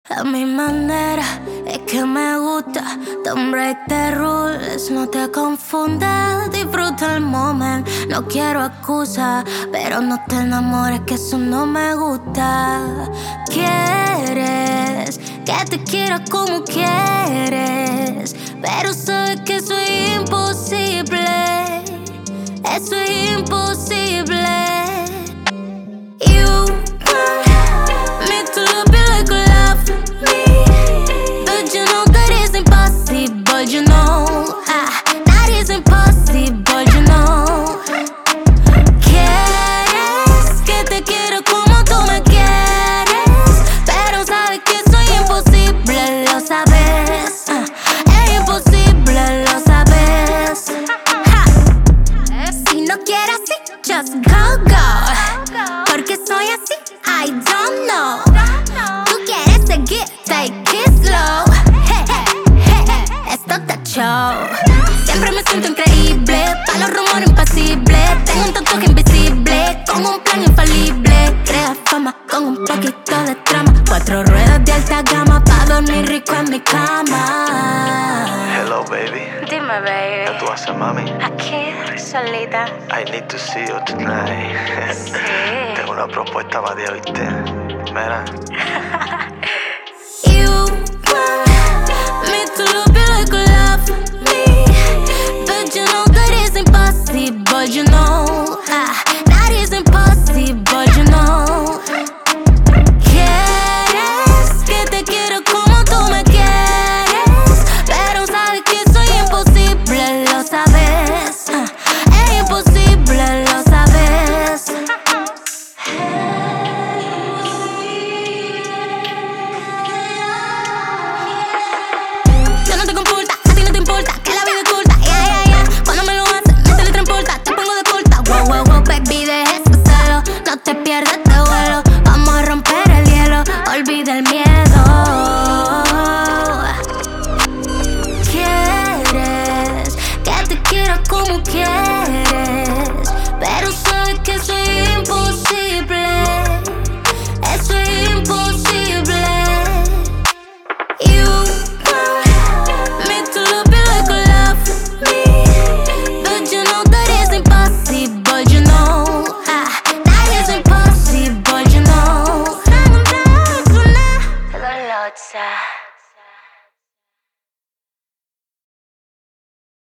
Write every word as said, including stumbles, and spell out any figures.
A mi manera es que me gusta. Don't break the rules, no te confundas. Disfruta el moment, no quiero excusas. Pero no te enamores, que eso no me gusta. Quieres que te quiera como quieres, pero sabes que eso es imposible. Eso es imposible. You want me to love you like you love me, but you know that is impossible. You know ah, that is impossible. You know. Quieres que te quiero como tú me quieres, pero sabes que soy imposible. Lo sabes, ah, es imposible. Lo sabes. Ja. Si no quieres así, just go, go. Porque soy así, I don't know. Tú quieres seguir, take it slow. Hey, hey, hey, hey. Esto está show. Siempre me siento increíble, pa' los rumores impasibles. Tengo un tatuaje invisible, con un plan infalible. Crea fama con un poquito de trama. Cuatro ruedas de alta gama, pa' dormir rico en mi cama. Hello, baby. Dime, baby. ¿Qué tú haces, mami? Aquí, solita. I need to see you tonight. Sí. Tengo una propuesta para ti, ¿oíste? Mira. You want me to love you like you love me, but you know that is impossible. You know ah, that is impossible. You know. Quieres que te quiero como tú me quieres, pero sabes que soy imposible. Lo sabes, ah, es imposible. Lo sabes. Yo no te comporta, a ti no te importa que la vida es corta, yeah, yeah, yeah. Cuando me lo haces, me teletransporta, te pongo de corta. Wow, wow, wow, baby, deja eso solo. No te pierdas.